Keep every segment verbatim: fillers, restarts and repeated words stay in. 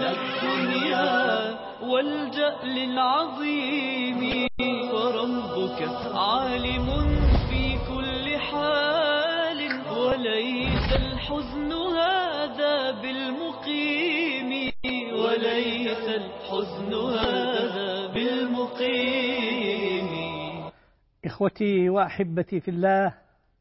الدنيا والجأل العظيم، وربك عالم في كل حال، وليس الحزن هذا بالمقيم، وليس الحزن هذا بالمقيم. إخوتي وأحبتي في الله،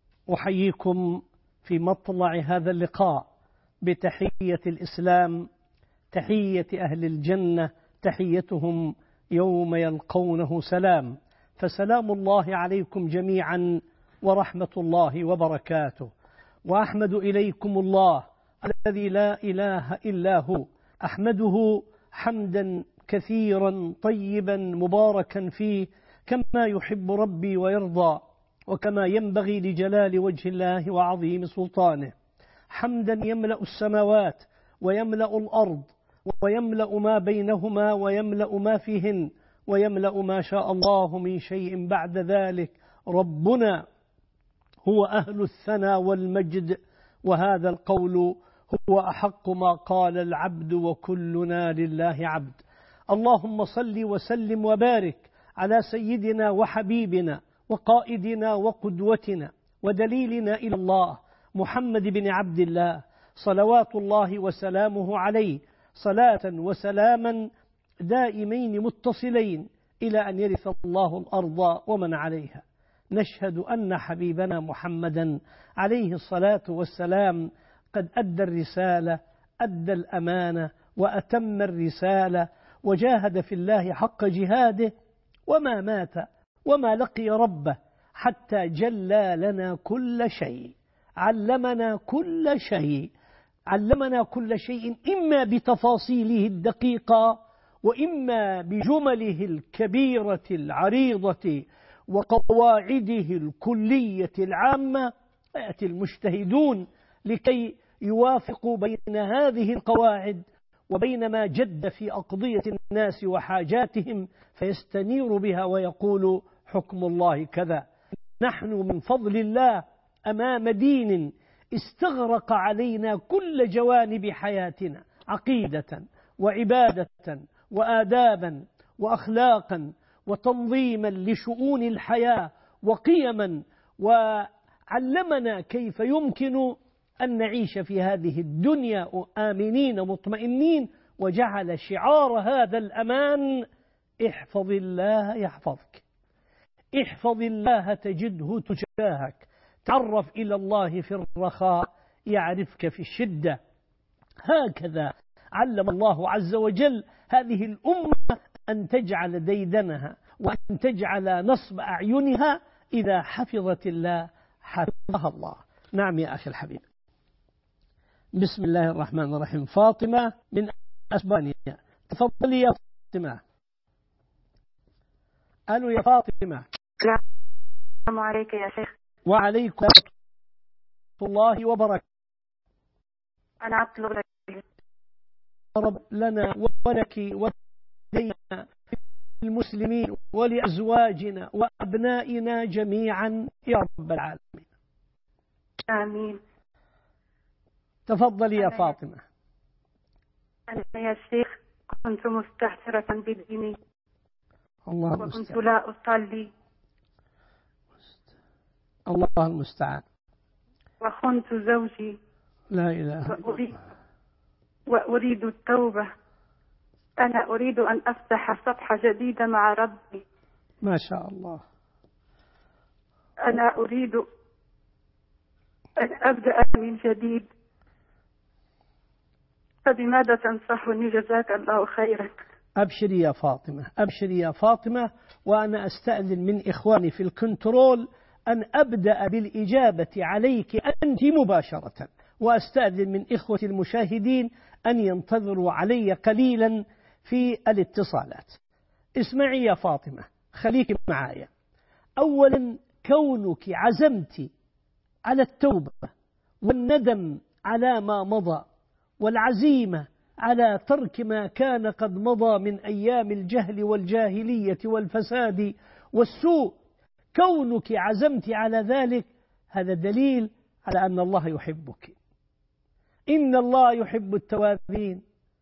أحييكم في مطلع هذا اللقاء بتحية الإسلام، تحية أهل الجنة، تحيتهم يوم يلقونه سلام. فسلام الله عليكم جميعا ورحمة الله وبركاته. وأحمد إليكم الله الذي لا إله إلا هو، أحمده حمدا كثيرا طيبا مباركا فيه كما يحب ربي ويرضى، وكما ينبغي لجلال وجه الله وعظيم سلطانه، حمدا يملأ السماوات ويملأ الأرض ويملأ ما بينهما ويملأ ما فيهن ويملأ ما شاء الله من شيء بعد ذلك. ربنا هو أهل الثناء والمجد، وهذا القول هو أحق ما قال العبد وكلنا لله عبد. اللهم صل وسلم وبارك على سيدنا وحبيبنا وقائدنا وقدوتنا ودليلنا إلى الله محمد بن عبد الله، صلوات الله وسلامه عليه، صلاة وسلاما دائمين متصلين إلى أن يرث الله الأرض ومن عليها. نشهد أن حبيبنا محمدا عليه الصلاة والسلام قد أدى الرسالة، أدى الأمانة وأتم الرسالة، وجاهد في الله حق جهاده، وما مات وما لقي ربه حتى جلى لنا كل شيء، علمنا كل شيء، علمنا كل شيء، إما بتفاصيله الدقيقة وإما بجمله الكبيرة العريضة وقواعده الكلية العامة. يأتي المجتهدون لكي يوافقوا بين هذه القواعد وبين ما جد في أقضية الناس وحاجاتهم، فيستنير بها ويقول حكم الله كذا. نحن من فضل الله أمام دين استغرق علينا كل جوانب حياتنا، عقيدة وعبادة وآدابا وأخلاقا وتنظيما لشؤون الحياة وقيما، وعلمنا كيف يمكن أن نعيش في هذه الدنيا آمنين مطمئنين، وجعل شعار هذا الأمان: احفظ الله يحفظك، احفظ الله تجده تجاهك، تعرف إلى الله في الرخاء يعرفك في الشدة. هكذا علم الله عز وجل هذه الأمة أن تجعل ديدنها وأن تجعل نصب أعينها إذا حفظت الله حفظها الله. نعم يا أخي الحبيب. بسم الله الرحمن الرحيم. فاطمة من أسبانيا، تفضلي يا فاطمة. ألو يا فاطمة. السلام عليك يا شيخ. وعليكم ورحمة الله وبركاته. أنا أطلب لك رب لنا ولك ولدينا المسلمين ولأزواجنا وأبنائنا جميعا يا رب العالمين. آمين. تفضلي يا فاطمة. أنا يا شيخ كنت مستهترة بديني، الله وكنت المستعان. لا أصلي، الله المستعان. وخنت زوجي، لا إله وأريد, وأريد التوبة. أنا أريد أن أفتح صفحة جديدة مع ربي. ما شاء الله. أنا أريد أن أبدأ من جديد، فبماذا تنصحني؟ جزاك الله خيرا. أبشري يا فاطمة، أبشري يا فاطمة. وأنا أستأذن من إخواني في الكنترول أن أبدأ بالإجابة عليك أنت مباشرة، وأستأذن من إخوة المشاهدين أن ينتظروا علي قليلا في الاتصالات. اسمعي يا فاطمة، خليك معايا. أولا، كونك عزمت على التوبة والندم على ما مضى، والعزيمة على ترك ما كان قد مضى من أيام الجهل والجاهلية والفساد والسوء، كونك عزمت على ذلك هذا دليل على أن الله يحبك. إن الله يحب التوابين.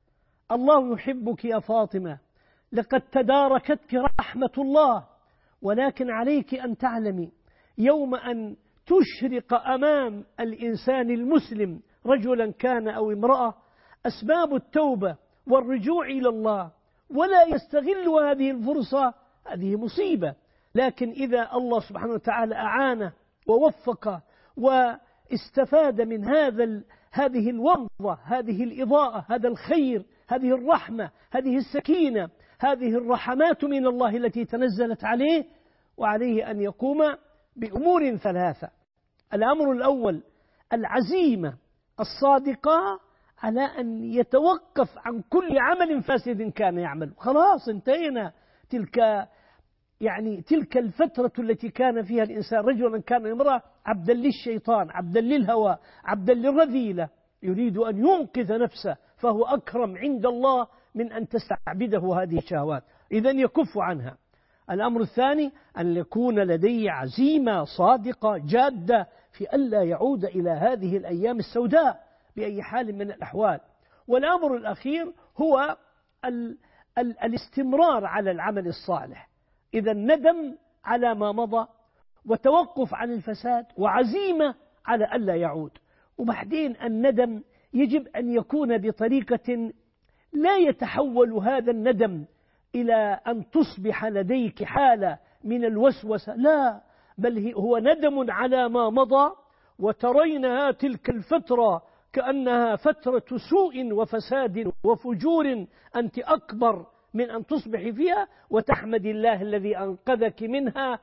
الله يحبك يا فاطمة، لقد تداركتك رحمة الله، ولكن عليك أن تعلمي يوم أن تشرق أمام الإنسان المسلم رجلا كان أو امرأة أسباب التوبة والرجوع إلى الله، ولا يستغل هذه الفرصة، هذه مصيبة. لكن إذا الله سبحانه وتعالى أعانه ووفقه واستفاد من هذا هذه الومضة، هذه الإضاءة، هذا الخير، هذه الرحمة، هذه السكينة، هذه الرحمات من الله التي تنزلت عليه، وعليه أن يقوم بأمور ثلاثة. الأمر الأول العزيمة الصادقة على أن يتوقف عن كل عمل فاسد كان يعمل. خلاص انتهينا تلك يعني تلك الفترة التي كان فيها الإنسان رجلا كان امرأة عبدا للشيطان، عبدا للهوى، عبدا للرذيلة، يريد أن ينقذ نفسه، فهو أكرم عند الله من أن تستعبده هذه الشهوات، إذن يكف عنها. الأمر الثاني أن يكون لديه عزيمة صادقة جادة في ألا يعود إلى هذه الأيام السوداء بأي حال من الأحوال. والأمر الأخير هو ال ال الاستمرار على العمل الصالح، إذا ندم على ما مضى وتوقف عن الفساد وعزيمة على ألا يعود. وبعدين الندم يجب أن يكون بطريقة لا يتحول هذا الندم إلى أن تصبح لديك حالة من الوسوسة، لا، بل هو ندم على ما مضى، وترينها تلك الفترة كأنها فترة سوء وفساد وفجور أنت أكبر من أن تصبحي فيها، وتحمد الله الذي أنقذك منها.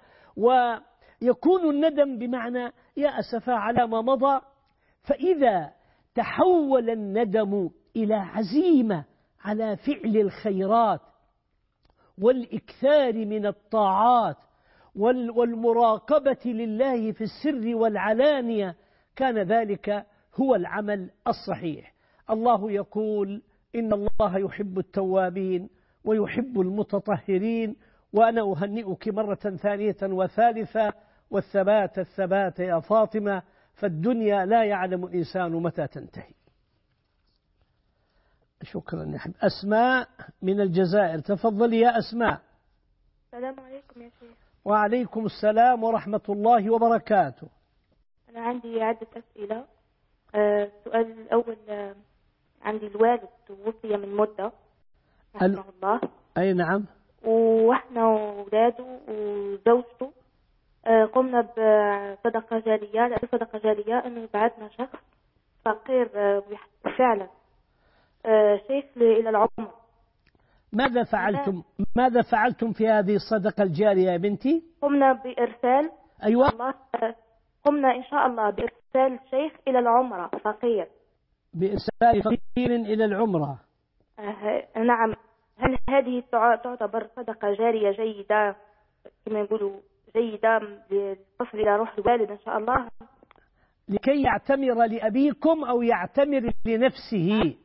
ويكون الندم بمعنى يا أسفا على ما مضى. فإذا تحول الندم إلى عزيمة على فعل الخيرات والإكثار من الطاعات والمراقبة لله في السر والعلانية، كان ذلك هو العمل الصحيح. الله يقول إن الله يحب التوابين ويحب المتطهرين، وأنا أهنئك مرة ثانية وثالثة، والثبات الثبات يا فاطمة، فالدنيا لا يعلم الإنسان متى تنتهي. شكرا يا حبيبي. أسماء من الجزائر، تفضلي يا أسماء. السلام عليكم يا شيخ. وعليكم السلام ورحمة الله وبركاته. أنا عندي عدة أسئلة. آه، السؤال الأول، آه، عندي الوالد توفي من مدة رحمه ال... الله. أي نعم. وإحنا وأولاده وزوجته آه، قمنا بصدقة جارية، صدقة جارية إنه بعثنا شخص فقير آه، فعلا آه، شيخ إلى العمر. ماذا فعلتم ماذا فعلتم في هذه الصدقة الجارية يا بنتي؟ قمنا بإرسال أيوة الله قمنا إن شاء الله بإرسال شيخ إلى العمرة فقير. بإرسال فقير إلى العمرة. آه نعم. هل هذه تعتبر صدقة جارية جيدة كما يقولوا جيدة تصل إلى روح الوالد إن شاء الله؟ لكي يعتمر لأبيكم أو يعتمر لنفسه؟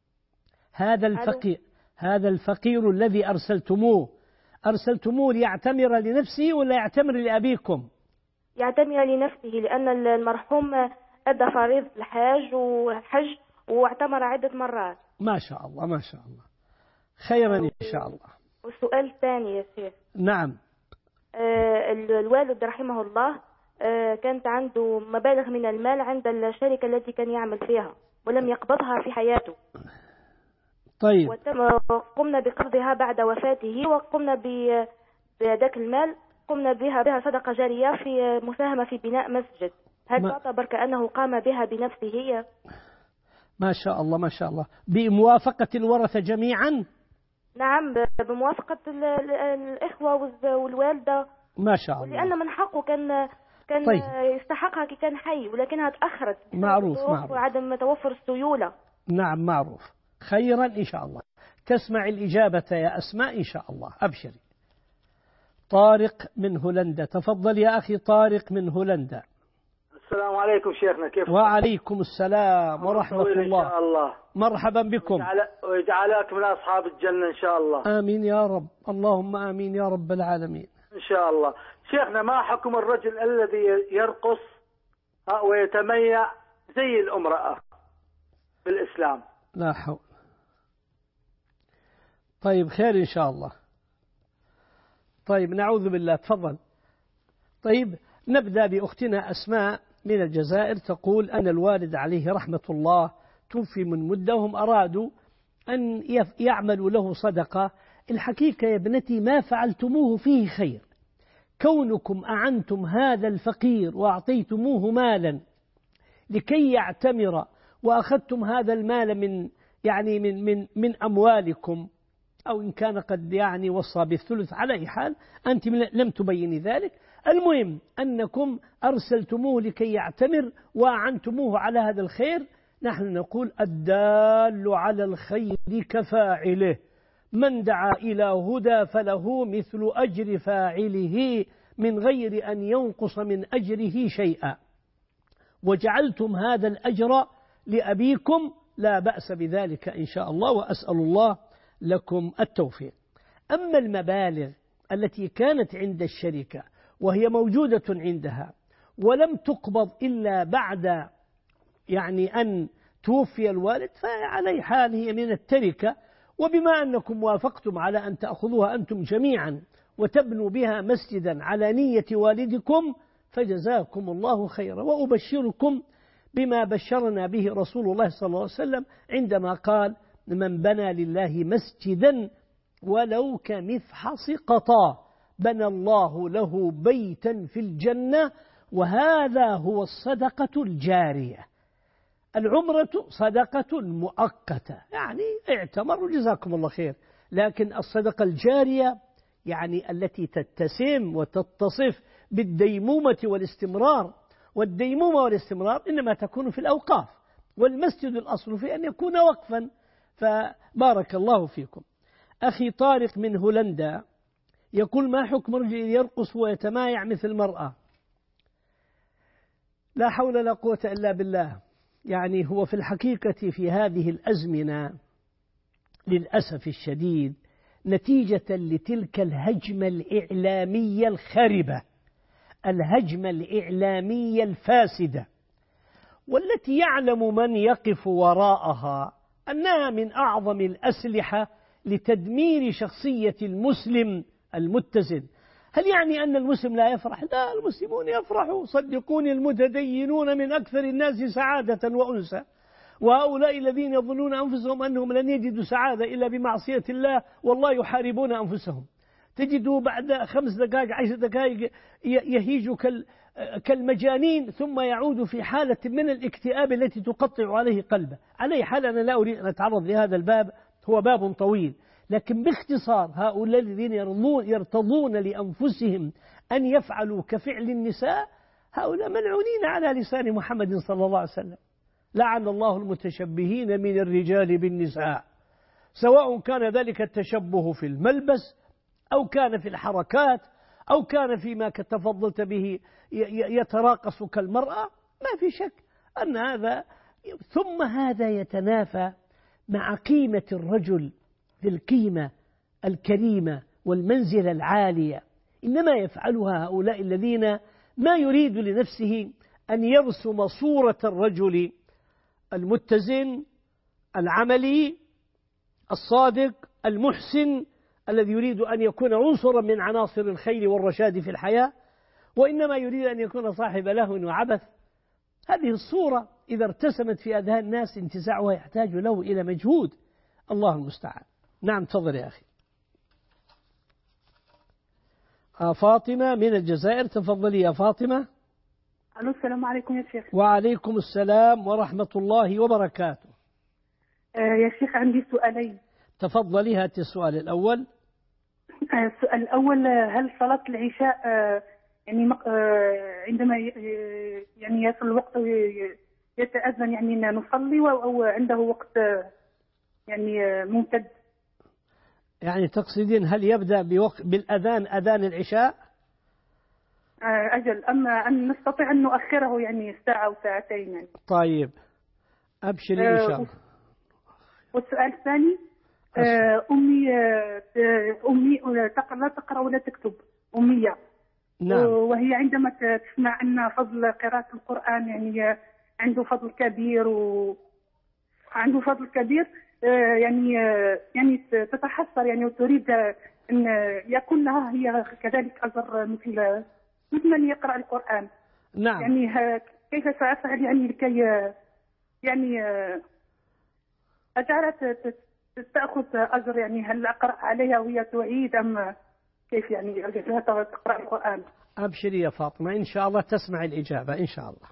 هذا الفقير هذا الفقير الذي أرسلتموه أرسلتموه ليعتمر لنفسه ولا يعتمر لأبيكم؟ يعتمر لنفسه، لأن المرحوم أدى فريضة الحاج والحج واعتمر عدة مرات. ما شاء الله ما شاء الله، خيرا إن شاء الله. والسؤال الثاني يا شيخ. نعم. آه الوالد رحمه الله آه كانت عنده مبالغ من المال عند الشركة التي كان يعمل فيها ولم يقبضها في حياته. طيب. وقمنا بقبضها بعد وفاته، وقمنا بذاك المال قمنا بها بها صدقة جارية في مساهمة في بناء مسجد. هل ما تعتبر كأنه قام بها بنفسه؟ ما شاء الله ما شاء الله. بموافقة الورثة جميعا؟ نعم، بموافقة الإخوة والوالدة. ما شاء الله. لأن من حقه كان كان طيب. يستحقها كي كان حي، ولكنها تأخرت. معروف معروف. وعدم توفر السيولة. نعم معروف. خيرا إن شاء الله. تسمع الإجابة يا أسماء إن شاء الله، أبشري. طارق من هولندا، تفضل يا أخي طارق من هولندا. السلام عليكم شيخنا، كيف؟ وعليكم السلام ورحمة الله. إن شاء الله. مرحبا بكم. ويجعلك من أصحاب الجنة إن شاء الله. آمين يا رب، اللهم آمين يا رب العالمين. إن شاء الله. شيخنا، ما حكم الرجل الذي يرقص ويتميع زي الامرأة في الإسلام؟ لا حول. طيب خير إن شاء الله. طيب نعوذ بالله. تفضل. طيب نبدأ بأختنا أسماء من الجزائر، تقول أن الوالد عليه رحمة الله توفي من مدة، وهم أرادوا أن يعملوا له صدقة. الحقيقة يا ابنتي ما فعلتموه فيه خير، كونكم أعنتم هذا الفقير وأعطيتموه مالا لكي يعتمر، وأخذتم هذا المال من يعني من من من أموالكم، أو إن كان قد يعني وصى بالثلث، على أي حال أنت لم تبيني ذلك. المهم أنكم أرسلتموه لكي يعتمر وأعنتموه على هذا الخير. نحن نقول الدال على الخير كفاعله، من دعا إلى هدى فله مثل أجر فاعله من غير أن ينقص من أجره شيئا، وجعلتم هذا الأجر لأبيكم، لا بأس بذلك إن شاء الله، وأسأل الله لكم التوفيق. أما المبالغ التي كانت عند الشركة وهي موجودة عندها ولم تقبض إلا بعد يعني أن توفي الوالد، فعلى حال هي من التركة، وبما أنكم وافقتم على أن تأخذوها أنتم جميعا وتبنوا بها مسجدا على نية والدكم فجزاكم الله خيرا. وأبشركم بما بشرنا به رسول الله صلى الله عليه وسلم عندما قال: من بنى لله مسجدا ولو كمفحص قطا بنى الله له بيتا في الجنة، وهذا هو الصدقة الجارية. العمرة صدقة مؤقتة، يعني اعتمروا جزاكم الله خير، لكن الصدقة الجارية يعني التي تتسم وتتصف بالديمومة والاستمرار، والديمومة والاستمرار إنما تكون في الأوقاف، والمسجد الأصل في أن يكون وقفا. فبارك الله فيكم. أخي طارق من هولندا يقول: ما حكم رجل يرقص ويتمايع مثل المرأة؟ لا حول ولا قوة إلا بالله. يعني هو في الحقيقة في هذه الأزمنة للأسف الشديد نتيجة لتلك الهجمة الإعلامية الخربة، الهجمة الإعلامية الفاسدة، والتي يعلم من يقف وراءها أنها من أعظم الأسلحة لتدمير شخصية المسلم المتزن. هل يعني أن المسلم لا يفرح؟ لا، المسلمون يفرحوا، صدقوني، المتدينون من أكثر الناس سعادة وأنسا، وهؤلاء الذين يظنون أنفسهم أنهم لن يجدوا سعادة إلا بمعصية الله والله يحاربون أنفسهم. تجدوا بعد خمس دقائق عشر دقائق يهيج كالمجانين، ثم يعود في حالة من الاكتئاب التي تقطع عليه قلبه. عليه حال أنا لا أريد أن أتعرض لهذا الباب، هو باب طويل، لكن باختصار هؤلاء الذين يرتضون لأنفسهم أن يفعلوا كفعل النساء هؤلاء ملعونين على لسان محمد صلى الله عليه وسلم. لعن الله المتشبهين من الرجال بالنساء، سواء كان ذلك التشبه في الملبس أو كان في الحركات أو كان فيما تفضلت به يتراقص كالمرأة، ما في شك أن هذا. ثم هذا يتنافى مع قيمة الرجل في القيمة الكريمة والمنزلة العالية، إنما يفعلها هؤلاء الذين ما يريد لنفسه أن يرسم صورة الرجل المتزن العملي الصادق المحسن الذي يريد أن يكون عنصرا من عناصر الخير والرشاد في الحياة، وإنما يريد أن يكون صاحب لهو وعبث. هذه الصورة إذا ارتسمت في أذهان الناس انتزاعها يحتاج له إلى مجهود. الله المستعان. نعم تفضل يا أخي. آه فاطمة من الجزائر، تفضلي يا فاطمة. ألو السلام عليكم يا شيخ. وعليكم السلام ورحمة الله وبركاته. آه يا شيخ عندي سؤالين. تفضلي، هات السؤال الأول. آه السؤال الأول، هل صلاة العشاء آه يعني آه عندما يعني يصل الوقت يتأذن يعني نصلي، أو عنده وقت آه يعني آه ممتد؟ يعني تقصدين هل يبدأ بوقت بالأذان أذان العشاء؟ آه أجل، أما أن نستطيع أن نؤخره يعني ساعة أو ساعتين يعني. طيب أبشري إن شاء الله. والسؤال الثاني، آه أمي آه أمي لا تقرأ ولا تكتب، أمية. نعم. وهي عندما تسمع أن فضل قراءة القرآن يعني عنده فضل كبير و عنده فضل كبير، يعني يعني تتحسر يعني وتريد أن يكون لها هي كذلك أجر مثل مثل من يقرأ القرآن. نعم. يعني كيف سأفعل يعني لكي يعني أجعلها تأخذ أجر؟ يعني هل أقرأ عليها وهي تعيد أم كيف يعني أجعلها تقرأ القرآن؟ أبشري يا فاطمة، إن شاء الله تسمع الإجابة إن شاء الله.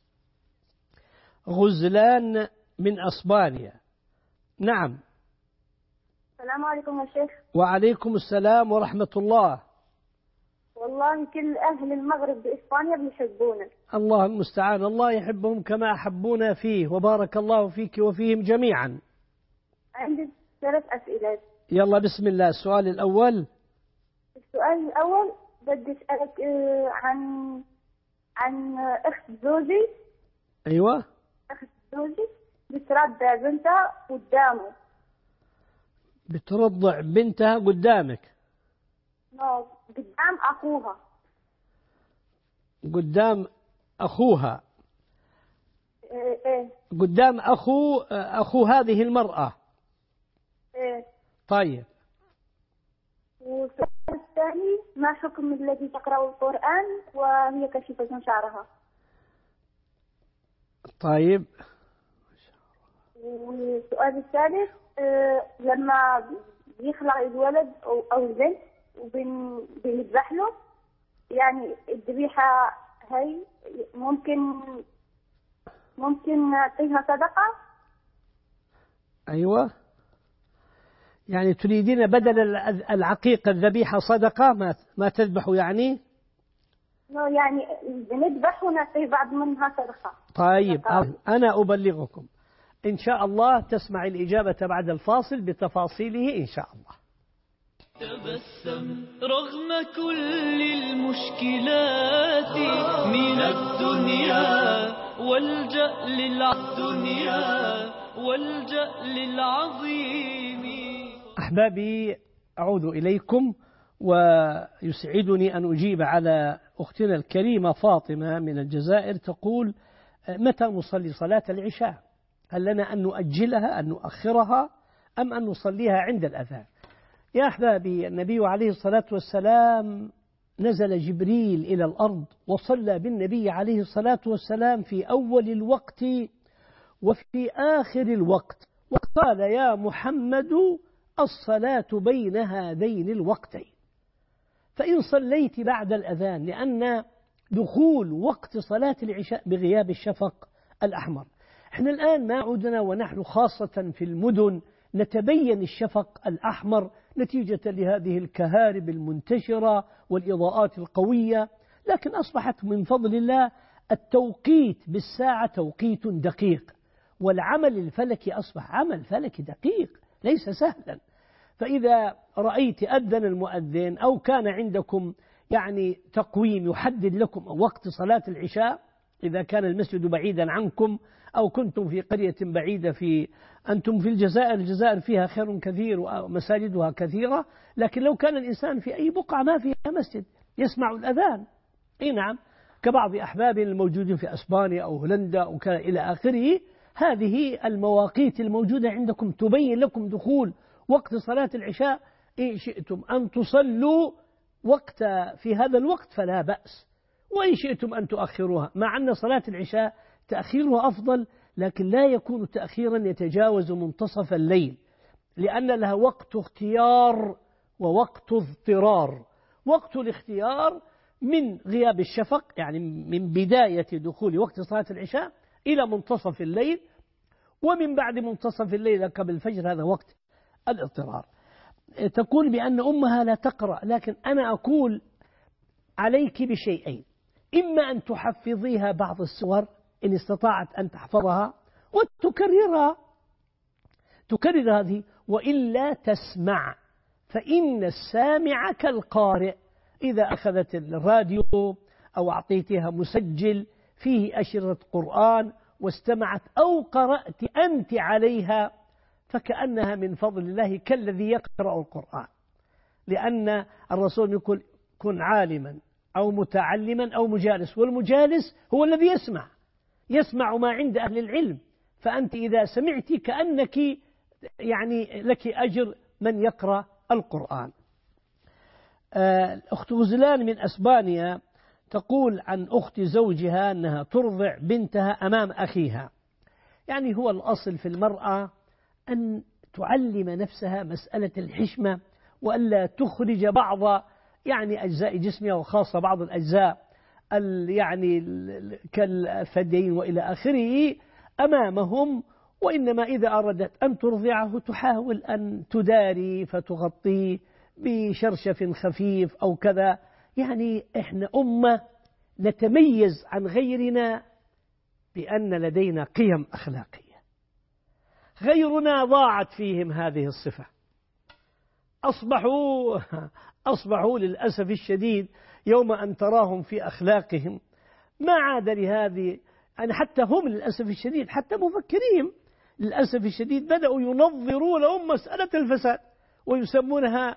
غزلان من أسبانيا. نعم. السلام عليكم يا شيخ. وعليكم السلام ورحمة الله. والله كل أهل المغرب بإسبانيا بيحبونك. الله المستعان، الله يحبهم كما أحبونا فيه، وبارك الله فيك وفيهم جميعا. عندي ثلاث أسئلة. يلا بسم الله. السؤال الأول. السؤال الأول بدي أسألك عن عن أخت زوجي. أيوة. أخت زوجي بترضع بنتها قدامه. بترضع بنتها قدامك؟ نو، قدام أخوها. قدام أخوها؟ إيه إيه. قدام أخو أخو هذه المرأة. إيه. طيب. والسؤال الثاني، ما حكم الذي تقرأ القرآن وهي كشفة شعرها؟ طيب. والسؤال الثالث، أه لما يخلق الولد أو أو البنت وبنذبح له، يعني الذبيحة هي ممكن ممكن نعطيها صدقة؟ أيوة. يعني تريدين بدل العقيقة الذبيحة صدقة، ما ما تذبحوا يعني؟ يعني بنذبح ونعطي بعض منها صدقة. طيب صدقة. أنا أبلغكم إن شاء الله، تسمع الإجابة بعد الفاصل بتفاصيله إن شاء الله. تبسم رغم كل المشكلات من الدنيا والجأ للدنيا والجأ للعظيم. أحبابي، أعود إليكم، ويسعدني أن أجيب على أختنا الكريمة فاطمة من الجزائر. تقول: متى نصلي صلاة العشاء؟ هل لنا أن نؤجلها أن نؤخرها أم أن نصليها عند الأذان؟ يا أحبابي، النبي عليه الصلاة والسلام نزل جبريل إلى الأرض وصلى بالنبي عليه الصلاة والسلام في أول الوقت وفي آخر الوقت، وقال: يا محمد الصلاة بين هذين الوقتين. فإن صليت بعد الأذان، لأن دخول وقت صلاة العشاء بغياب الشفق الأحمر. احنا الآن ما عدنا ونحن خاصة في المدن نتبين الشفق الأحمر نتيجة لهذه الكهارب المنتشرة والإضاءات القوية، لكن أصبحت من فضل الله التوقيت بالساعة توقيت دقيق، والعمل الفلكي أصبح عمل فلكي دقيق ليس سهلا. فإذا رأيت أذن المؤذن أو كان عندكم يعني تقويم يحدد لكم وقت صلاة العشاء، إذا كان المسجد بعيدا عنكم أو كنتم في قرية بعيدة، في أنتم في الجزائر، الجزائر فيها خير كثير ومساجدها كثيرة، لكن لو كان الإنسان في أي بقعة ما فيها مسجد يسمع الأذان، أي نعم، كبعض أحباب الموجودين في أسبانيا أو هولندا أو إلى آخره، هذه المواقيت الموجودة عندكم تبين لكم دخول وقت صلاة العشاء. إن شئتم أن تصلوا وقت في هذا الوقت فلا بأس، وإن شئتم أن تؤخروها، مع أن صلاة العشاء تأخيرها أفضل، لكن لا يكون تأخيرا يتجاوز منتصف الليل، لأن لها وقت اختيار ووقت اضطرار. وقت الاختيار من غياب الشفق، يعني من بداية دخول وقت صلاة العشاء إلى منتصف الليل، ومن بعد منتصف الليل قبل الفجر هذا وقت الاضطرار. تقول بأن أمها لا تقرأ، لكن أنا أقول عليك بشيئين: إما أن تحفظيها بعض السور إن استطاعت أن تحفظها وتكررها تكرر هذه، وإلا تسمع، فإن السامع كالقارئ. إذا أخذت الراديو أو أعطيتها مسجل فيه أشرطة قرآن واستمعت أو قرأت أنت عليها، فكأنها من فضل الله كالذي يقرأ القرآن، لأن الرسول يقول: كن عالما أو متعلما أو مجالس، والمجالس هو الذي يسمع يسمع ما عند أهل العلم، فأنت إذا سمعت كأنك يعني لك أجر من يقرأ القرآن. أخت غزلان من أسبانيا تقول عن أخت زوجها أنها ترضع بنتها أمام أخيها. يعني هو الأصل في المرأة أن تعلم نفسها مسألة الحشمة، وألا تخرج بعض يعني أجزاء جسمها، وخاصة بعض الأجزاء يعني كالثديين وإلى آخره أمامهم. وإنما إذا أردت أن ترضعه تحاول أن تداري فتغطيه بشرشف خفيف أو كذا. يعني إحنا أمة نتميز عن غيرنا بأن لدينا قيم أخلاقية، غيرنا ضاعت فيهم هذه الصفة، أصبحوا أصبحوا للأسف الشديد يوم أن تراهم في أخلاقهم ما عاد لهذه. يعني حتى هم للأسف الشديد حتى مفكرين للأسف الشديد بدأوا ينظرون لهم مسألة الفساد ويسمونها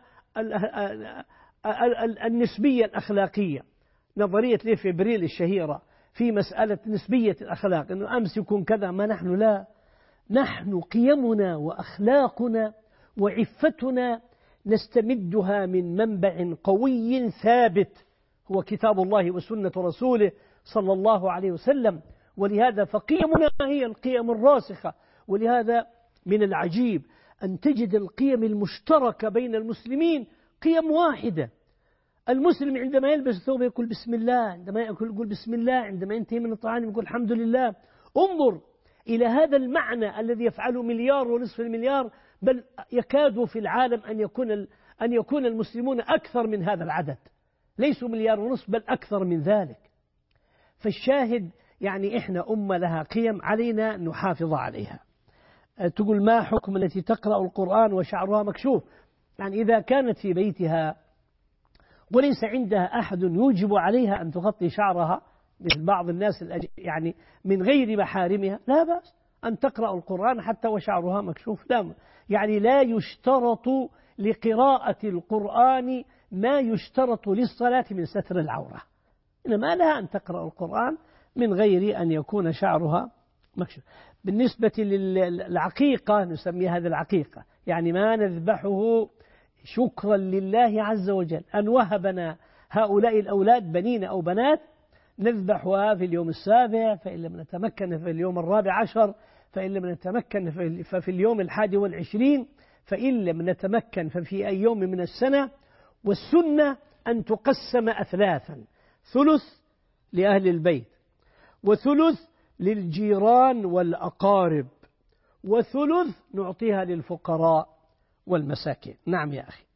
النسبية الأخلاقية. نظرية ليفبريل الشهيرة في مسألة نسبية الأخلاق، أنه أمس يكون كذا، ما نحن لا، نحن قيمنا وأخلاقنا وعفتنا نستمدها من منبع قوي ثابت هو كتاب الله وسنة رسوله صلى الله عليه وسلم. ولهذا فقيمنا هي القيم الراسخة. ولهذا من العجيب أن تجد القيم المشتركة بين المسلمين قيم واحدة. المسلم عندما يلبس ثوب يقول بسم الله، عندما يأكل يقول بسم الله، عندما ينتهي من الطعام يقول الحمد لله. انظر إلى هذا المعنى الذي يفعله مليار ونصف المليار، بل يكاد في العالم أن يكون أن يكون المسلمون أكثر من هذا العدد، ليسوا مليار ونصف بل أكثر من ذلك. فالشاهد يعني إحنا أمة لها قيم علينا أن نحافظ عليها. تقول ما حكم التي تقرأ القرآن وشعرها مكشوف؟ يعني إذا كانت في بيتها وليس عندها أحد يوجب عليها أن تغطي شعرها مثل بعض الناس يعني من غير محارمها، لا بأس أن تقرأ القرآن حتى وشعرها مكشوف. لا يعني لا يشترط لقراءة القرآن ما يشترط للصلاة من ستر العورة، إنما لها أن تقرأ القرآن من غير أن يكون شعرها مكشوف. بالنسبة للعقيقة نسمي هذا العقيقة، يعني ما نذبحه شكرا لله عز وجل أن وهبنا هؤلاء الأولاد بنين أو بنات، نذبحها في اليوم السابع، فإن لم نتمكن في اليوم الرابع عشر، فإن لم نتمكن ففي اليوم الحادي والعشرين، فإن لم نتمكن ففي أي يوم من السنة. والسنة أن تقسم أثلاثا: ثلث لأهل البيت، وثلث للجيران والأقارب، وثلث نعطيها للفقراء والمساكين. نعم يا أخي.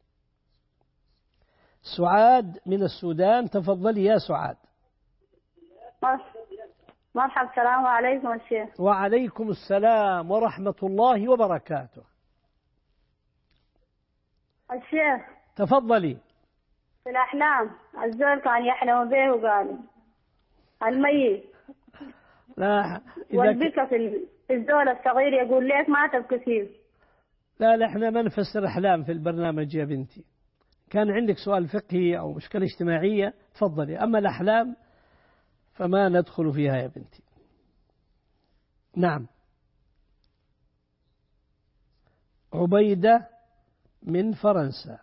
سعاد من السودان، تفضلي يا سعاد. مرحبا. السلام عليكم الشيخ. وعليكم السلام ورحمة الله وبركاته. الشيخ تفضلي. في الأحلام الزول كان يحلم به وقال الميت، لا والبكى في الزول الصغير يقول ليك ما تبكي كثير. لا لا احنا ما نفسر أحلام في البرنامج يا بنتي. كان عندك سؤال فقهي أو مشكلة اجتماعية تفضلي، أما الأحلام فما ندخل فيها يا بنتي. نعم. عبيدة من فرنسا،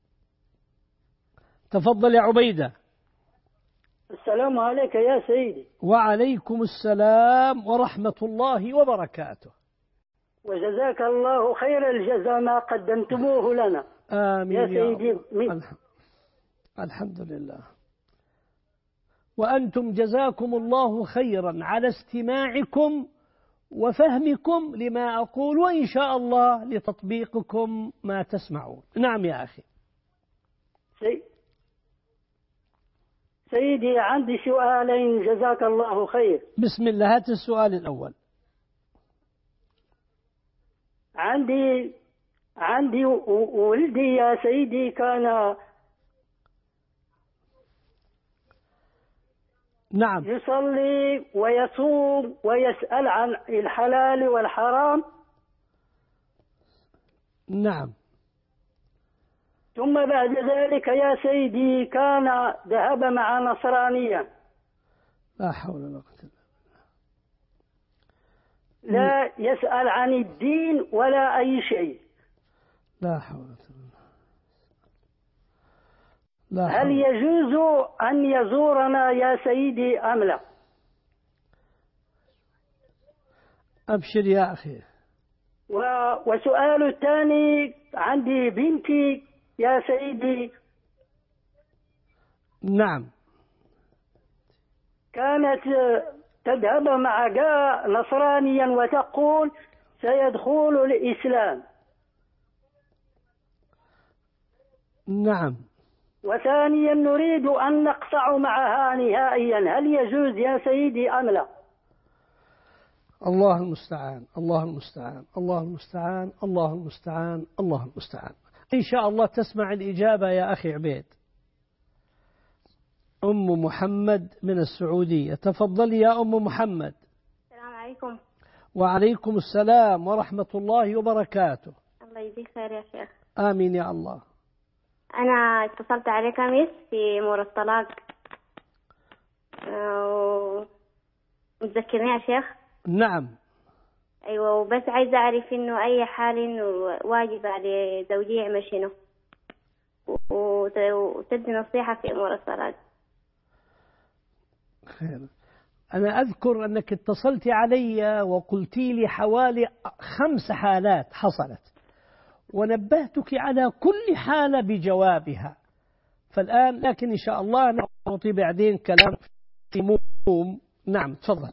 تفضل يا عبيدة. السلام عليك يا سيدي. وعليكم السلام ورحمة الله وبركاته. وجزاك الله خير الجزاء ما قدمتموه لنا. آمين يا سيدي. يا الحمد لله. وأنتم جزاكم الله خيرا على استماعكم وفهمكم لما أقول، وإن شاء الله لتطبيقكم ما تسمعون. نعم يا أخي. سي... سيدي عندي سؤالين جزاك الله خير. بسم الله، هات السؤال الأول. عندي عندي ولدي يا سيدي كان نعم يصلي ويصوم ويسأل عن الحلال والحرام. نعم. ثم بعد ذلك يا سيدي كان ذهب مع نصرانيا. لا حول ولا قوة إلا بالله. لا يسأل عن الدين ولا أي شيء. لا حول ولا قوة. لا هل حول. يجوز أن يزورنا يا سيدي أم لا؟ أبشر يا أخي. وسؤال الثاني، عندي بنتي يا سيدي. نعم. كانت تذهب مع جاء نصرانيا وتقول سيدخل الإسلام. نعم. وثانيا نريد أن نقطع معها نهائيا، هل يجوز يا سيدي أم لا؟ الله المستعان، الله المستعان، الله المستعان، الله المستعان، الله المستعان. إن شاء الله تسمع الإجابة يا أخي عبيد. أم محمد من السعودية، تفضلي يا أم محمد. السلام عليكم. وعليكم السلام ورحمة الله وبركاته. الله يجزيك خير يا شيخ. آمين يا الله. أنا اتصلت عليك أمس في أمور الطلاق، أه... متذكرني يا شيخ؟ نعم. أيوة، وبس عايزة أعرف إنه أي حال إنه واجب على زوجي يعمل شنو، وتدي نصيحة في أمور الطلاق. خير. أنا أذكر أنك اتصلت علي وقلتي لي حوالي خمس حالات حصلت، ونبهتك على كل حالة بجوابها. فالآن لكن إن شاء الله نعطي بعدين كلام في موم. نعم تفضل.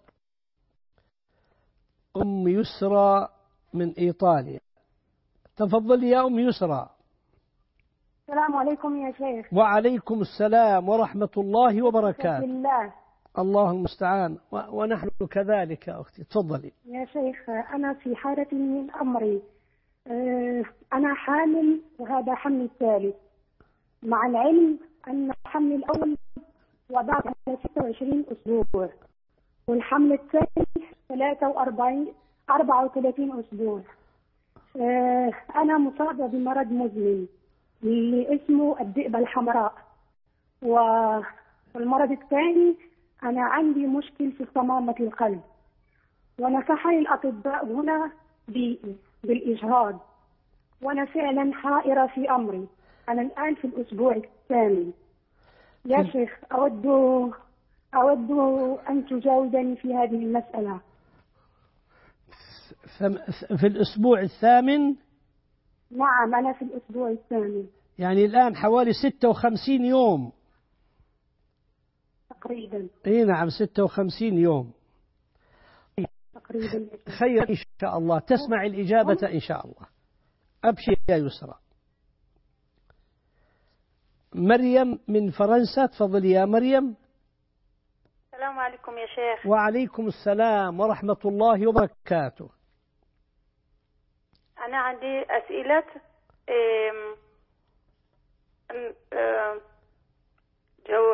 أم يسرى من إيطاليا، تفضل يا أم يسرى. السلام عليكم يا شيخ. وعليكم السلام ورحمة الله وبركاته. بالله. الله المستعان، ونحن كذلك يا أختي، تفضلي. يا شيخ أنا في حالة من أمري، أنا حامل وهذا حمل الثالث، مع العلم أن الحمل الأول وضعت على ستة وعشرين أسبوع، والحمل الثاني ثلاثة وأربعين أربعة وثلاثين أسبوع. أنا مصابة بمرض مزمن اللي اسمه الذئبة الحمراء، والمرض الثاني أنا عندي مشكل في صمامة القلب، ونصحني الأطباء هنا بالإجهاض، وأنا فعلا حائرة في أمري. أنا الآن في الأسبوع الثامن يا شيخ، أود أود أن تجاوبني في هذه المسألة. في الأسبوع الثامن؟ نعم أنا في الأسبوع الثامن، يعني الآن حوالي ستة وخمسين يوم تقريبا. إيه نعم، ستة وخمسين يوم تقريبا. خير إن شاء الله، تسمع الإجابة إن شاء الله. أبشر يا يسرى. مريم من فرنسا، تفضلي يا مريم. السلام عليكم يا شيخ. وعليكم السلام ورحمة الله وبركاته. أنا عندي أسئلة جو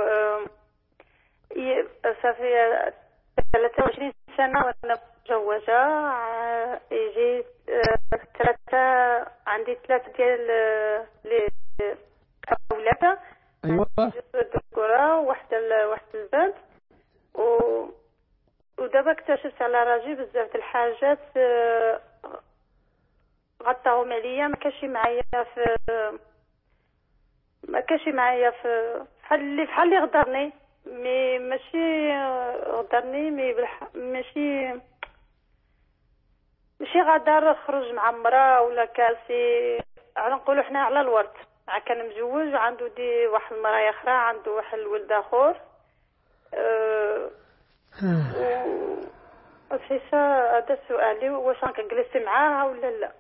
صافي ثلاثة وعشرين سنة وأنا متزوجة، يجي ثلاثة عندي ثلاثة ديال الأولاد. أيوة. ذكورة وواحدة واحد البنت، و ودابا اكتشفت على راجي بزاف الحاجات غطاهم عليا، ما كاش معايا في ما كاش معايا في بحال اللي بحال اللي غدرني، مي ماشي غدرني مي بالح... ماشي ماشي غدر خرج مع مرا ولا كاسي، على نقولوا حنا على الورد. كان مزوج وعنده دي واحد المراه اخرى، عنده واحد الولد اخر. أه... و هذا سؤالي، واش راك جلست معاها ولا لا؟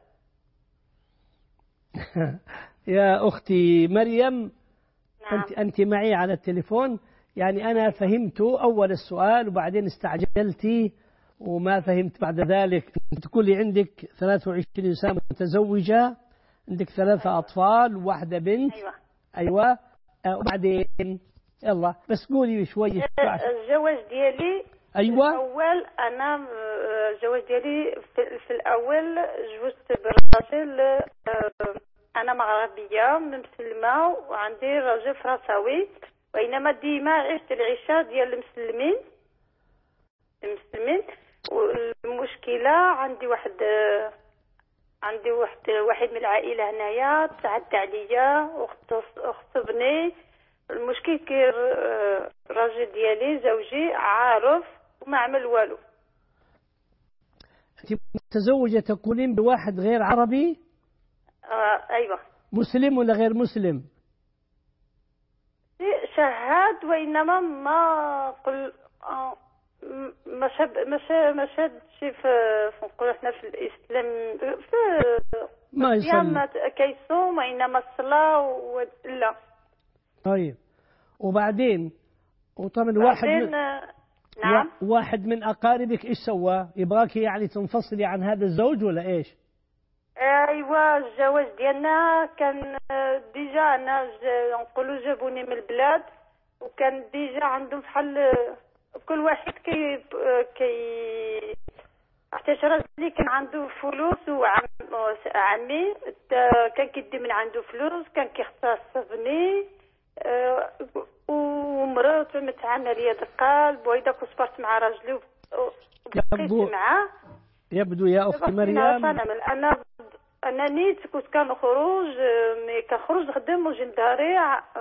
يا أختي مريم، نعم. أنت أنت معي على التليفون، يعني أنا فهمت أول السؤال وبعدين استعجلتي وما فهمت بعد ذلك. تقولي عندك ثلاثة وعشرين سنة، متزوجة، عندك ثلاثة أطفال وواحدة بنت. أيوة. أيوة. وبعدين يلا بس قولي شوية. الزواج ديالي أيوة. الأول أنا الزواج ديالي في, في الأول جوزت بالراجل، أنا مغربية مسلمة وعندي راجل فرنساوي، وإنما ديما عشت العيشة ديال المسلمين المسلمين والمشكلة عندي واحد عندي واحد واحد من العائلة هنايا تعدى عليا وخطبني. المشكل كي الراجل ديالي زوجي عارف وما عمل والو. أنت متزوجة تكونين بواحد غير عربي؟ آه أيوة. مسلم ولا غير مسلم؟ شهاد وإنما ما قل آه ما شاب ما شاب ما شادش في نقولوا احنا في الإسلام في ما يصلي كيصوم وإنما الصلاة ولا. طيب وبعدين وطبعا واحد من نعم واحد من أقاربك إيش سوى؟ يبغاك يعني تنفصلي عن هذا الزوج ولا إيش؟ ايوا الجواز ديالنا كان ديجا انا نقولوا جابوني من البلاد وكان ديجا عندهم بحال كل واحد كي كي حتى راجلي كان عنده فلوس وعمي كان كيدي من عنده فلوس كان كيختصبني ومراته متعانه ليا القلب وهيداك وصبرت مع راجلي وبقيت معاه. يبدو يا أختي مريم أنا أنا نيت كنت كنخرج مي كنخرج نخدم وجي لداري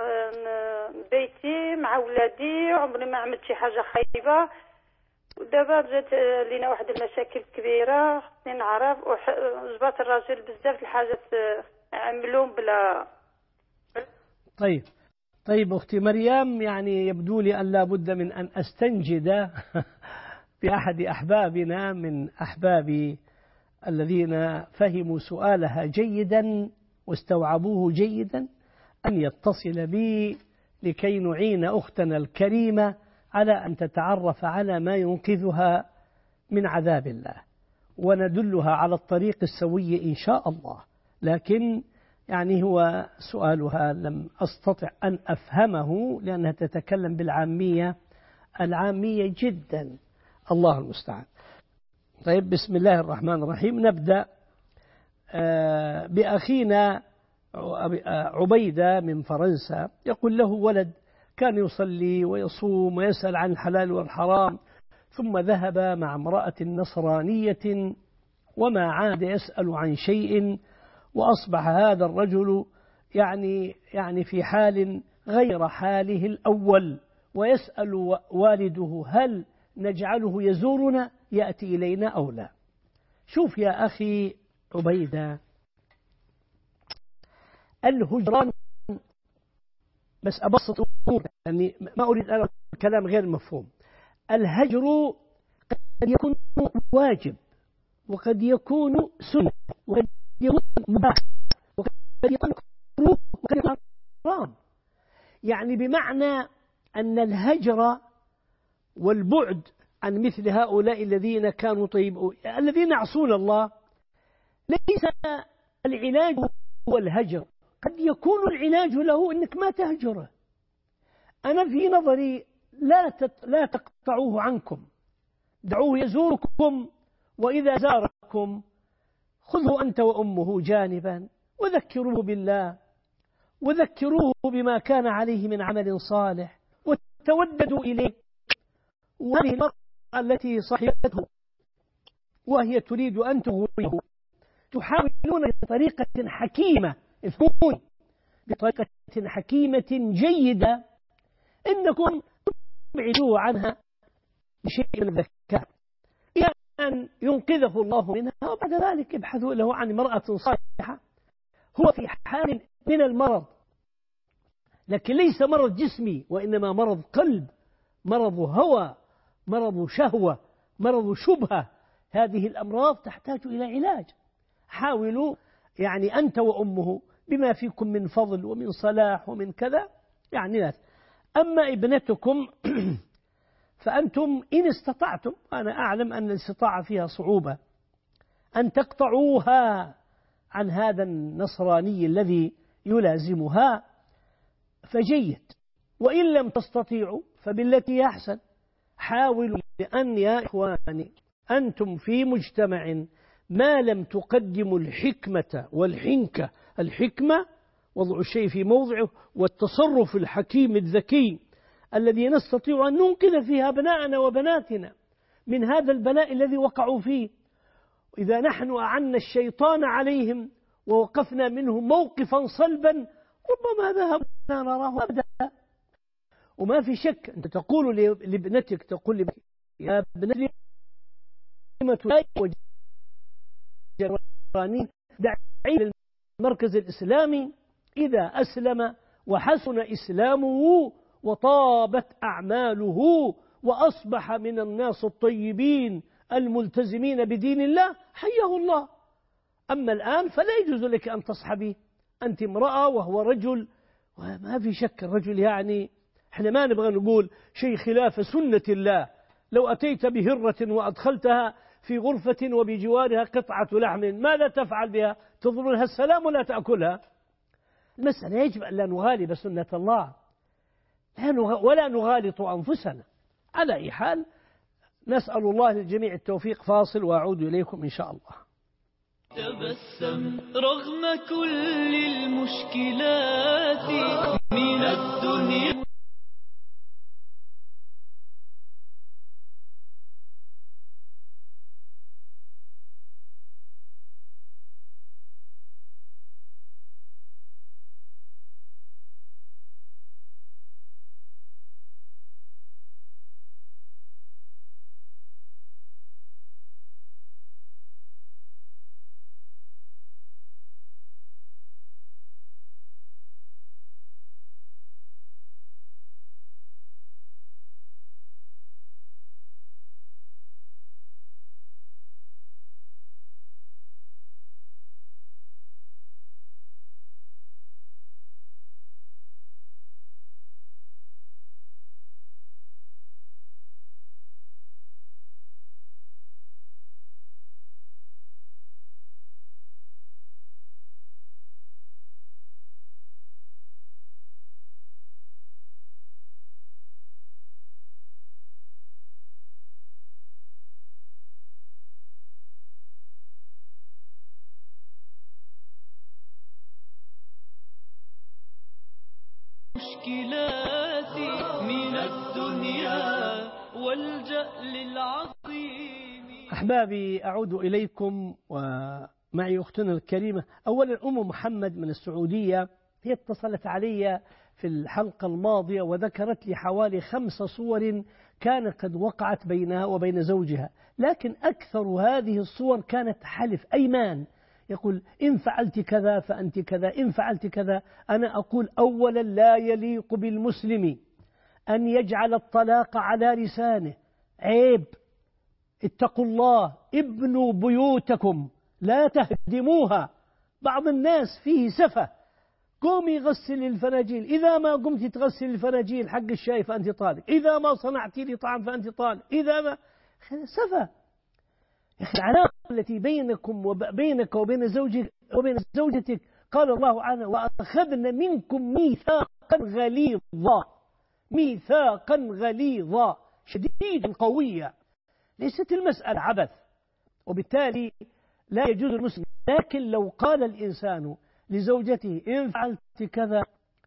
بيتي مع ولادي عمري ما عملت شي حاجة خايبة. ودابا جات لينا واحد المشاكل كبيرة خصني نعرف وجبات الراجل بزاف الحاجات عملهم بلا. طيب طيب أختي مريم يعني يبدو لي أن لا بد من أن أستنجد بأحد أحبابنا من أحبابي الذين فهموا سؤالها جيدا واستوعبوه جيدا أن يتصل بي لكي نعين أختنا الكريمة على أن تتعرف على ما ينقذها من عذاب الله وندلها على الطريق السوي إن شاء الله. لكن يعني هو سؤالها لم أستطع أن أفهمه لأنها تتكلم بالعامية العامية جدا. الله المستعان. طيب بسم الله الرحمن الرحيم. نبدأ بأخينا عبيدة من فرنسا. يقول له ولد كان يصلي ويصوم ويسأل عن الحلال والحرام ثم ذهب مع امرأة نصرانية وما عاد يسأل عن شيء وأصبح هذا الرجل يعني يعني في حال غير حاله الأول ويسأل والده هل نجعله يزورنا يأتي إلينا أو لا. شوف يا أخي عبيدة الهجران بس أبسط أمور يعني ما أريد أن الكلام غير مفهوم. الهجر قد يكون واجب وقد يكون سنة وقد يكون مباح وقد يكون مكروه وقد يكون حرام. يعني بمعنى أن الهجر والبعد عن مثل هؤلاء الذين كانوا طيب الذين يعصون الله ليس العلاج هو الهجر. قد يكون العلاج له أنك ما تهجره. أنا في نظري لا لا تقطعوه عنكم، دعوه يزوركم، وإذا زاركم خذه أنت وأمه جانبا وذكروه بالله وذكروه بما كان عليه من عمل صالح وتوددوا إليه. وهذه المرأة التي صاحبته وهي تريد أن تغويه تحاولون بطريقة حكيمة افهموني بطريقة حكيمة جيدة إنكم تبعدوه عنها بشيء من الذكاء إلى أن ينقذه الله منها وبعد ذلك ابحثوا له عن امرأة صالحة. هو في حال من المرض لكن ليس مرض جسمي وإنما مرض قلب، مرض هوى، مرض شهوة، مرض شبهة. هذه الأمراض تحتاج إلى علاج. حاولوا يعني أنت وأمه بما فيكم من فضل ومن صلاح ومن كذا يعني لا. أما ابنتكم فأنتم إن استطعتم، أنا أعلم أن الاستطاعة فيها صعوبة، أن تقطعوها عن هذا النصراني الذي يلازمها فجيد، وإن لم تستطيعوا فبالتي أحسن. حاولوا لأن يا إخواني أنتم في مجتمع ما لم تقدموا الحكمة والحنكة، الحكمة وضع الشيء في موضعه والتصرف الحكيم الذكي الذي نستطيع أن ننقذ فيها أبناءنا وبناتنا. من هذا البلاء الذي وقعوا فيه. إذا نحن أعنا الشيطان عليهم ووقفنا منه موقفا صلبا ربما ذهبنا نراه أبدا. وما في شك أنت تقول لابنتك، تقول لابنتك يا ابنتي دعي المركز الإسلامي، إذا أسلم وحسن إسلامه وطابت أعماله وأصبح من الناس الطيبين الملتزمين بدين الله حيه الله. أما الآن فلا يجوز لك أن تصحبي، أنت امرأة وهو رجل، وما في شك الرجل يعني احنا ما نبغى نقول شيء خلاف سنة الله. لو أتيت بهرة وأدخلتها في غرفة وبجوارها قطعة لحم ماذا تفعل بها؟ تظن لها السلام ولا تأكلها؟ المسألة يجب أن لا نغالب سنة الله ولا نغالط أنفسنا. على أي حال نسأل الله للجميع التوفيق. فاصل وأعود إليكم إن شاء الله. تبسم رغم كل المشكلات من الدنيا. مشكلاتي من الدنيا والجأل العظيم. أحبابي أعود إليكم ومعي أختنا الكريمة. أولا أم محمد من السعودية، هي اتصلت علي في الحلقة الماضية وذكرت لي حوالي خمس صور كان قد وقعت بينها وبين زوجها، لكن أكثر هذه الصور كانت حلف أيمان، يقول إن فعلت كذا فأنت كذا، إن فعلت كذا. أنا أقول أولا لا يليق بالمسلم أن يجعل الطلاق على لسانه، عيب. اتقوا الله، ابنوا بيوتكم لا تهدموها. بعض الناس فيه سفة، قومي غسل الفناجيل، إذا ما قمت تغسل الفناجيل حق الشاي فأنت طالق، إذا ما صنعتي لي طعام فأنت طالق، إذا ما سفة. العلاقة التي بينكم وبينك وبين زوجك وبين زوجتك قال الله عنه وأخذنا منكم ميثاقا غليظا، ميثاقا غليظا شديدا قويا. ليست المسألة عبث، وبالتالي لا يجوز المسلم. لكن لو قال الإنسان لزوجته إن فعلت كذا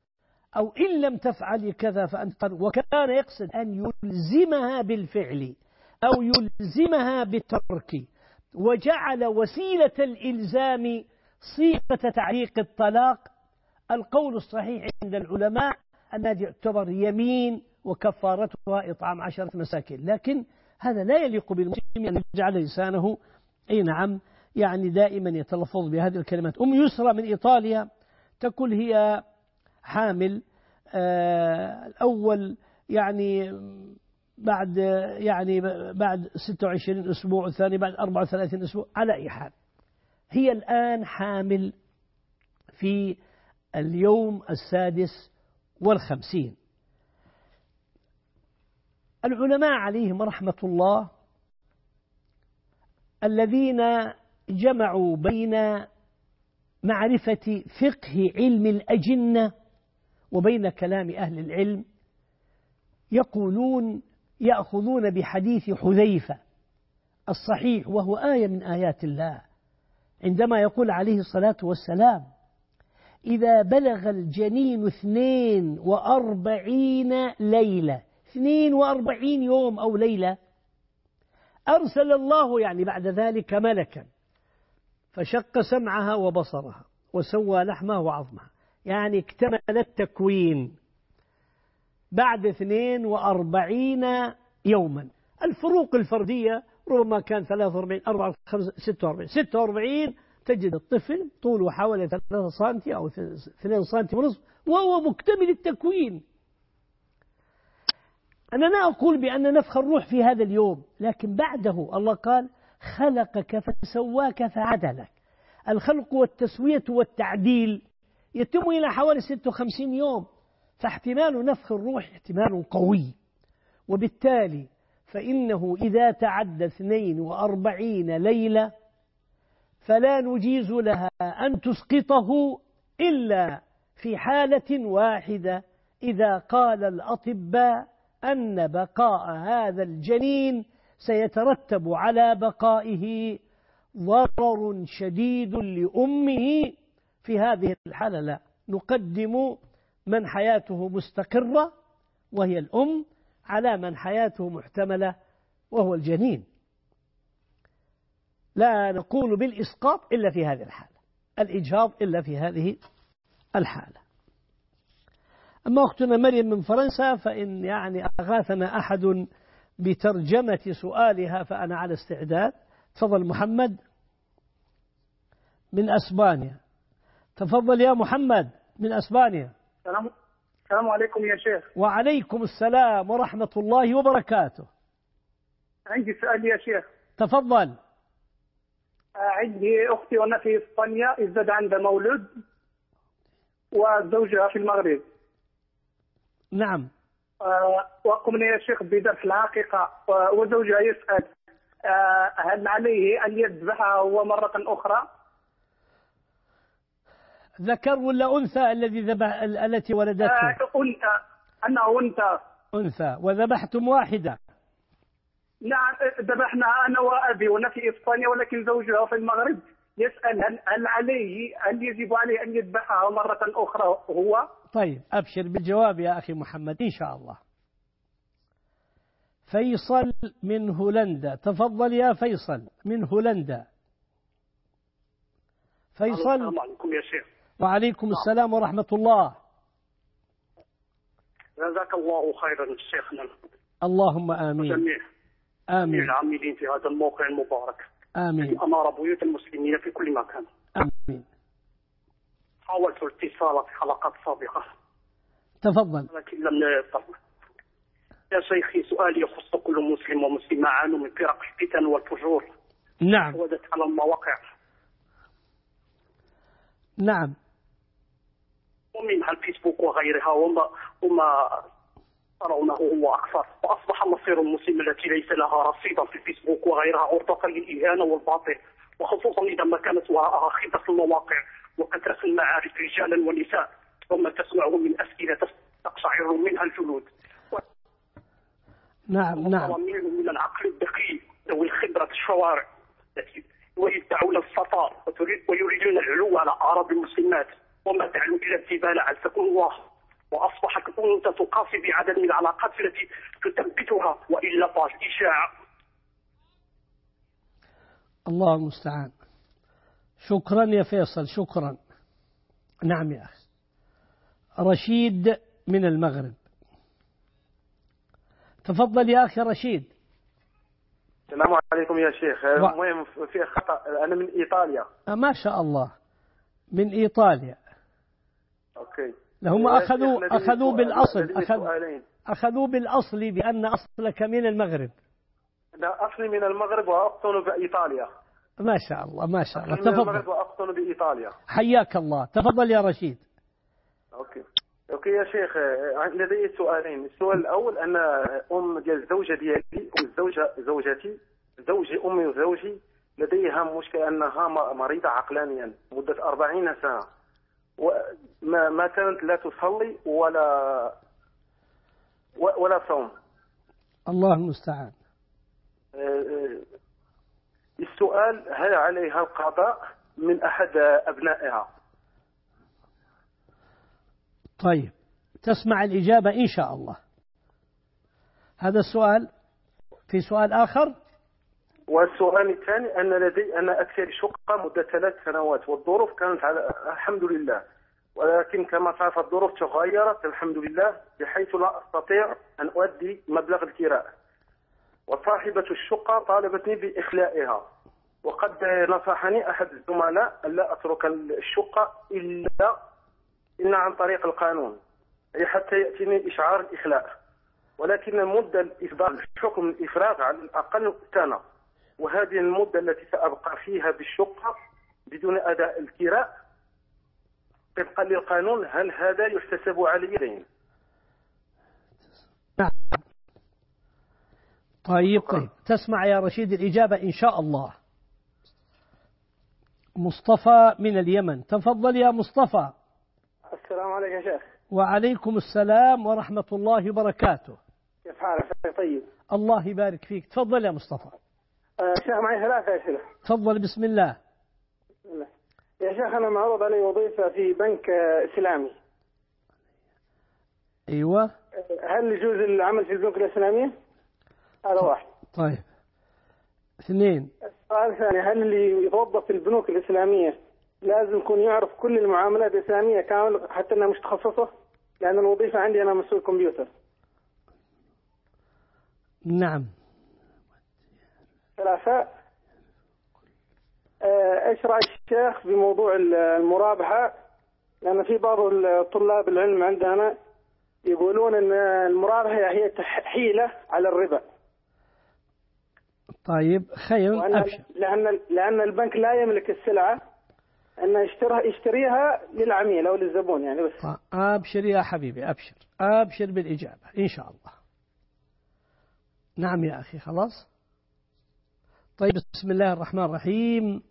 أو إن لم تفعلي كذا فأنت طالق، وكان يقصد أن يلزمها بالفعل أو يلزمها بالترك، وجعل وسيلة الإلزام صيغة تعليق الطلاق، القول الصحيح عند العلماء أن هذا يعتبر يمين وكفارتها إطعام عشرة مساكين. لكن هذا لا يليق بالمسلم أن يجعل لسانه أي نعم يعني دائما يتلفظ بهذه الكلمات. أم يسرى من إيطاليا تقول هي حامل، آه الأول يعني بعد يعني بعد ستة وعشرين أسبوع، الثاني بعد أربعة وثلاثين أسبوع. على أي حال هي الآن حامل في اليوم السادس والخمسين. العلماء عليهم رحمة الله الذين جمعوا بين معرفة فقه علم الأجنة وبين كلام أهل العلم يقولون يأخذون بحديث حذيفة الصحيح، وهو آية من آيات الله، عندما يقول عليه الصلاة والسلام إذا بلغ الجنين اثنين وأربعين ليلة، اثنين وأربعين يوم أو ليلة، أرسل الله يعني بعد ذلك ملكا فشق سمعها وبصرها وسوى لحمها وعظمها، يعني اكتمل التكوين بعد اثنين وأربعين يوما. الفروق الفردية ربما كان ثلاثة وأربعين أربعة خمسة ستة وأربعين ستة وأربعين تجد الطفل طوله حوالي ثلاثة سنتي أو اثنين سنتي ونصف وهو مكتمل التكوين. أنا لا أقول بأن نفخ الروح في هذا اليوم، لكن بعده الله قال خلقك فسواك فعدلك. الخلق والتسوية والتعديل يتم إلى حوالي ستة وخمسين يوم، فاحتمال نفخ الروح احتمال قوي، وبالتالي فإنه إذا تعدى اثنين وأربعين ليلة فلا نجيز لها أن تسقطه إلا في حالة واحدة، إذا قال الأطباء أن بقاء هذا الجنين سيترتب على بقائه ضرر شديد لأمه. في هذه الحالة لا نقدم من حياته مستقرة وهي الأم على من حياته محتملة وهو الجنين. لا نقول بالإسقاط إلا في هذه الحالة، الإجهاض إلا في هذه الحالة. أما أختنا مريم من فرنسا فإن يعني أغاثنا أحد بترجمة سؤالها فأنا على استعداد. تفضل محمد من أسبانيا. تفضل يا محمد من أسبانيا. السلام السلام عليكم يا شيخ. وعليكم السلام ورحمة الله وبركاته. عندي سؤال يا شيخ. تفضل. عندي أختي وأنا في إسبانيا ازداد عندها مولود وزوجها في المغرب. نعم. وقمنا يا شيخ بدرس الحقيقة وزوجها يسأل هل عليه أن يذبحها هو مرة أخرى؟ ذكر ولا أنثى الذي ذبح التي ولدته؟ أنثى. أنا أنثى. أنثى وذبحتم واحدة؟ نعم ذبحنا أنا وأبي وأنا في إسبانيا، ولكن زوجها في المغرب يسأل هل, هل عليه هل يجب عليه أن يذبحها مرة أخرى هو؟ طيب أبشر بالجواب يا أخي محمد إن شاء الله. فيصل من هولندا. تفضل يا فيصل من هولندا. فيصل. السلام عليكم يا شيخ. وعليكم السلام ورحمة الله. جزاك الله خيرا شيخنا. اللهم آمين. جميع آمين العاملين في هذا الموقع المبارك. آمين. أمار بيوت المسلمين في كل مكان. آمين. حاولت الاتصال في حلقات سابقة. تفضل. لكن لم يستطع. يا شيخي سؤالي يخص كل مسلم ومسلمة عانوا من فرق الفتن والفجور. نعم. حودت على المواقع. نعم. ومنها الفيسبوك وغيرها وما وما ترونه هو أكثر، وأصبح مصير المسلم التي ليس لها رصيدا في الفيسبوك وغيرها عرضة للإهانة والباطل، وخصوصا إذا ما كانت وراءها خطة في المواقع وكثرة المعارف رجالا ونساء، وما تسمعه من أسئلة تقشعر منها الجلود. نعم نعم. من العقل الدقيق ذوي الخبرة الشوارع التي يدعون السطار ويريدون العلو على أعراض المسلمات، وما تعلو إلى الزبالة عزكم الله. وأصبحت الأنثى تقاسي بعدد من العلاقات التي تثبتها وإلا فالإشاعة. الله المستعان. شكرا يا فيصل شكرا. نعم يا أخي. رشيد من المغرب. تفضل يا أخي رشيد. السلام عليكم يا شيخ. المهم و... في خطأ، أنا من إيطاليا. ما شاء الله من إيطاليا. أوكي. هم أخذوا أخذوا بالأصل أخذ أخذوا بالأصل بأن أصلك من المغرب. لا أصلي من المغرب وأقطن بإيطاليا. ما شاء الله ما شاء الله. تفضل. من المغرب وأقطن بإيطاليا. حياك الله. تفضل يا رشيد. أوكي أوكي يا شيخ، لدي سؤالين. السؤال الأول أن أم ديال الزوجة ديالي والزوجة زوجتي زوجي أمي وزوجي لديها مشكلة أنها مريضة عقلانيا مدة أربعين سنة، وما ما كانت لا تصلي ولا ولا صوم. الله المستعان. السؤال هل عليها القضاء من أحد أبنائها؟ طيب تسمع الإجابة إن شاء الله. هذا السؤال. في سؤال آخر؟ والسؤال الثاني أن لدي أنا أكثر شقة مدة ثلاث سنوات، والظروف كانت على الحمد لله، ولكن كما تعرف الظروف تغيرت الحمد لله بحيث لا أستطيع أن أؤدي مبلغ الكراء، وصاحبة الشقة طالبتني بإخلائها، وقد نصحني أحد الزملاء أن لا أترك الشقة إلا إلا عن طريق القانون، أي حتى يأتيني إشعار الإخلاء، ولكن المدة الإصدار الحكم الإفراغ على الأقل سنة، وهذه المدة التي سأبقى فيها بالشقة بدون أداء الكراء طبقا للقانون، هل هذا يحتسب علي دين؟ نعم. طيب طيب تسمع يا رشيد الإجابة إن شاء الله. مصطفى من اليمن، تفضل يا مصطفى. السلام عليكم يا شيخ. وعليكم السلام ورحمة الله وبركاته. كيف حالك؟ طيب الله يبارك فيك، تفضل يا مصطفى. آه شيخ معي ثلاثة أسئلة. تفضل بسم الله. بسم الله. يا شيخ أنا معروض علي وظيفة في بنك إسلامي. أيوة. هل يجوز العمل في البنوك الإسلامية؟ هذا واحد. طيب. اثنين. السؤال الثاني، هل اللي يتوظف في البنوك الإسلامية لازم يكون يعرف كل المعاملات الإسلامية كامل حتى أنها مش تخصصه؟ لأن الوظيفة عندي أنا مسؤول كمبيوتر. نعم. ثلاثة، ايش رأي الشيخ بموضوع المرابحة؟ لأن في بعض الطلاب العلم عندنا يقولون أن المرابحة هي حيلة على الربا. طيب خير أبشر. لأن لأن البنك لا يملك السلعة، أنه يشتريها يشتريها للعميل أو للزبون يعني بس. أبشر يا حبيبي أبشر أبشر بالإجابة إن شاء الله. نعم يا أخي خلاص. طيب بسم الله الرحمن الرحيم.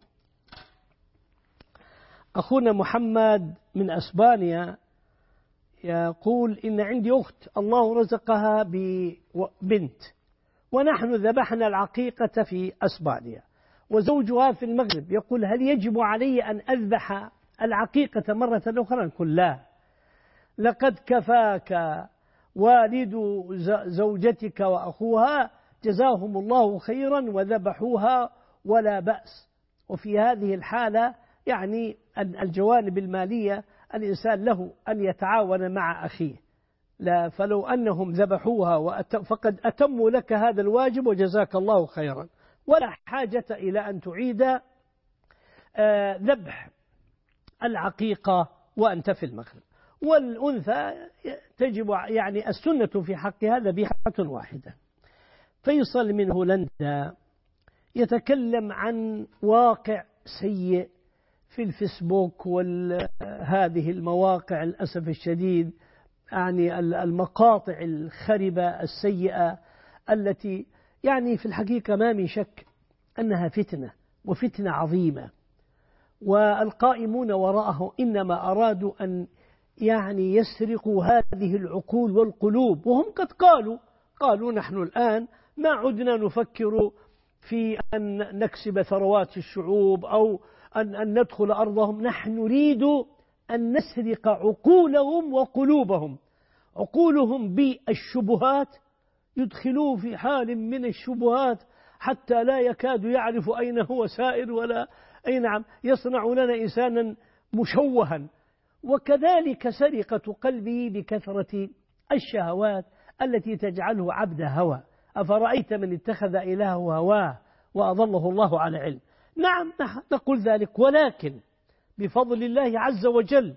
أخونا محمد من أسبانيا يقول إن عندي أخت الله رزقها ببنت، ونحن ذبحنا العقيقة في أسبانيا، وزوجها في المغرب، يقول هل يجب علي أن أذبح العقيقة مرة أخرى؟ نقول لا، لقد كفاك والد زوجتك وأخوها جزاهم الله خيرا وذبحوها ولا بأس. وفي هذه الحالة يعني الجوانب المالية الإنسان له أن يتعاون مع أخيه، لا فلو أنهم ذبحوها فقد أتموا لك هذا الواجب وجزاك الله خيرا، ولا حاجة إلى أن تعيد ذبح العقيقة وأنت في المغرب. والأنثى تجب يعني السنة في حقها ذبيحة واحدة. فيصل من هولندا يتكلم عن واقع سيء في الفيسبوك وهذه المواقع للأسف الشديد، يعني المقاطع الخربة السيئة التي يعني في الحقيقة ما من شك أنها فتنة وفتنة عظيمة، والقائمون وراءه إنما أرادوا أن يعني يسرقوا هذه العقول والقلوب، وهم قد قالوا قالوا نحن الآن ما عدنا نفكر في أن نكسب ثروات الشعوب أو أن, أن ندخل أرضهم، نحن نريد أن نسرق عقولهم وقلوبهم. عقولهم بالشبهات يدخلوه في حال من الشبهات حتى لا يكاد يعرف أين هو سائر ولا أي نعم، يصنع لنا إنسانا مشوها. وكذلك سرقة قلبه بكثرة الشهوات التي تجعله عبد هوى. أفرأيت من اتخذ إلهه هواه وأضله الله على علم. نعم نقول ذلك، ولكن بفضل الله عز وجل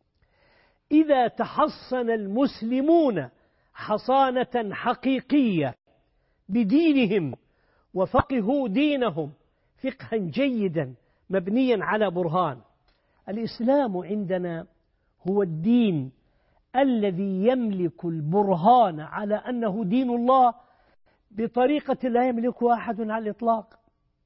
إذا تحصن المسلمون حصانة حقيقية بدينهم وفقهوا دينهم فقها جيدا مبنيا على برهان. الإسلام عندنا هو الدين الذي يملك البرهان على أنه دين الله بطريقة لا يملكها أحد على الإطلاق.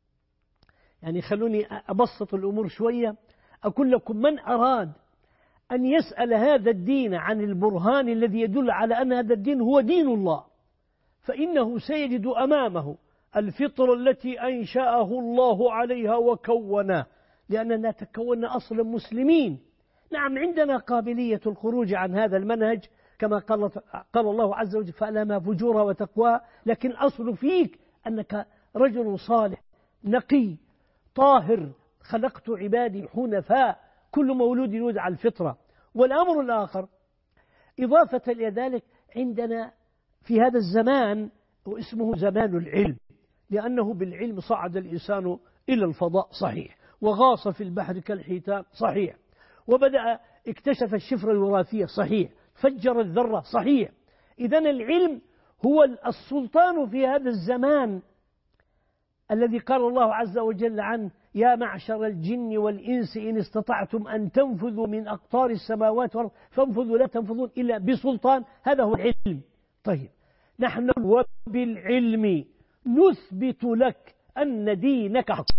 يعني خلوني أبسط الأمور شوية، أقول لكم من أراد أن يسأل هذا الدين عن البرهان الذي يدل على أن هذا الدين هو دين الله، فإنه سيجد أمامه الفطرة التي أنشأه الله عليها وكوناه، لأننا تكوننا أصلا مسلمين. نعم عندنا قابلية الخروج عن هذا المنهج كما قال, قال الله عز وجل فألهمها فجورها وتقواها، لكن الأصل فيك أنك رجل صالح نقي طاهر، خلقت عبادي حنفاء، كل مولود يولد على الفطرة. والأمر الآخر إضافة إلى ذلك، عندنا في هذا الزمان واسمه زمان العلم، لأنه بالعلم صعد الإنسان إلى الفضاء صحيح، وغاص في البحر كالحيتان صحيح، وبدأ اكتشف الشفرة الوراثية صحيح، فجر الذرة صحيح. إذن العلم هو السلطان في هذا الزمان الذي قال الله عز وجل عنه: يا معشر الجن والإنس إن استطعتم أن تنفذوا من أقطار السماوات والأرض فانفذوا لا تنفذون إلا بسلطان. هذا هو العلم. طيب، نحن وبالعلم نثبت لك أن دينك حق.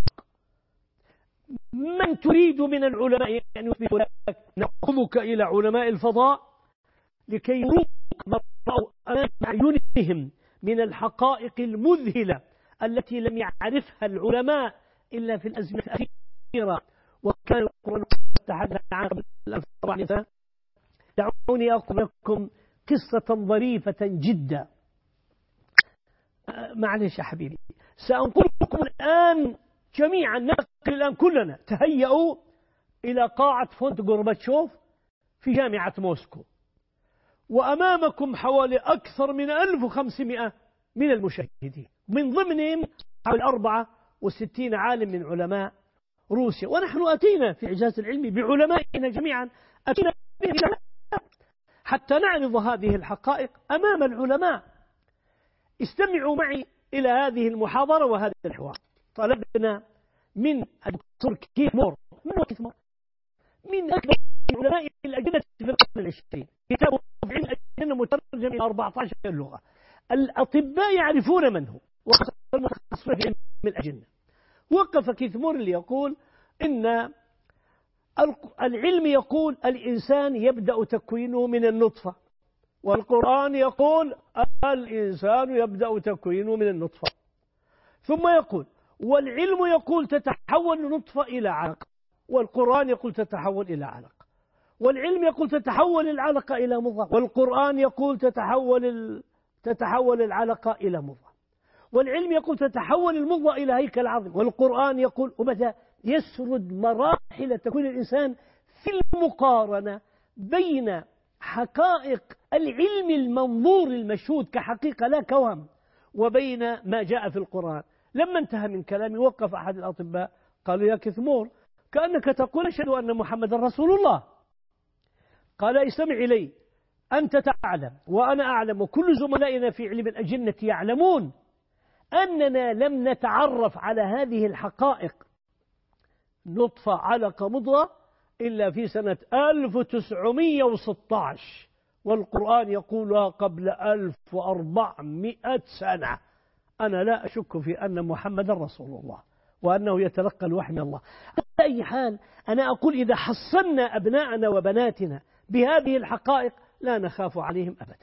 من تريد من العلماء أن يثبت لك؟ نأخذك إلى علماء الفضاء لكي يروك ما رأوا أمام أعينهم من الحقائق المذهلة التي لم يعرفها العلماء إلا في الأزمنة الأخيرة. وكان القرآن تحدث عن قبل ألف وأربعمائة سنة. دعوني أقول لكم قصة ظريفة جدا. معلش يا حبيبي، سأنقل لكم الآن جميعا، نقل الآن كلنا، تهيئوا إلى قاعة فونت غورباتشوف في جامعة موسكو، وأمامكم حوالي أكثر من ألف وخمسمائة من المشاهدين، من ضمنهم حوالي أربعة وستين عالم من علماء روسيا. ونحن أتينا في إعجاز العلم بعلمائنا جميعا، أتينا بهم حتى نعرض هذه الحقائق أمام العلماء. استمعوا معي إلى هذه المحاضرة وهذا الحوار. طلبنا من الدكتور كيث مور، من هو كيث مور؟ من أكبر علماء الأجنة في القرن العشرين، كتابه في علم الأجنة مترجم إلى أربعة عشر لغة. الأطباء يعرفون من هو، وخاصة المتخصصون في علم الأجنة. وقف كيث مور ليقول إن العلم يقول الإنسان يبدأ تكوينه من النطفة، والقرآن يقول الإنسان يبدأ تكوينه من النطفة، ثم يقول والعلم يقول تتحول النطفة إلى علقة، والقرآن يقول تتحول إلى علقة، والعلم يقول تتحول العلقة إلى مضغة، والقرآن يقول تتحول ال... تتحول العلقة إلى مضغة، والعلم يقول تتحول المضغة إلى هيكل عظيم، والقرآن يقول، وبدأ يسرد مراحل تكوين الإنسان في المقارنة بين حقائق العلم المنظور المشهود كحقيقة لا كوهم وبين ما جاء في القرآن. لما انتهى من كلامي وقف أحد الأطباء قالوا: يا كيث مور، كأنك تقول أشهد أن محمد رسول الله. قال: استمع إلي، أنت تعلم وأنا أعلم وكل زملائنا في علم الأجنة يعلمون أننا لم نتعرف على هذه الحقائق نطفة علقة مضغة إلا في سنة ألف وتسعمائة وستة عشر، والقرآن يقولها قبل ألف وأربعمائة سنة. أنا لا أشك في أن محمد رسول الله وأنه يتلقى الوحي من الله. على أي حال، أنا أقول إذا حصنا أبناءنا وبناتنا بهذه الحقائق لا نخاف عليهم أبدا.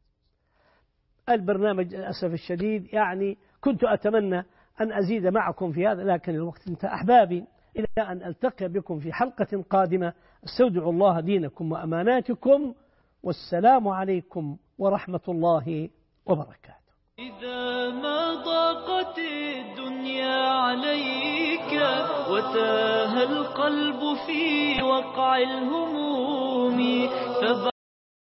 البرنامج للأسف الشديد يعني كنت أتمنى أن أزيد معكم في هذا، لكن الوقت انتهى. أحبابي، إلى أن ألتقي بكم في حلقة قادمة، استودع الله دينكم وأماناتكم، والسلام عليكم ورحمة الله وبركاته. إذا ما ضاقت الدنيا عليك وتاه القلب في وقع الهموم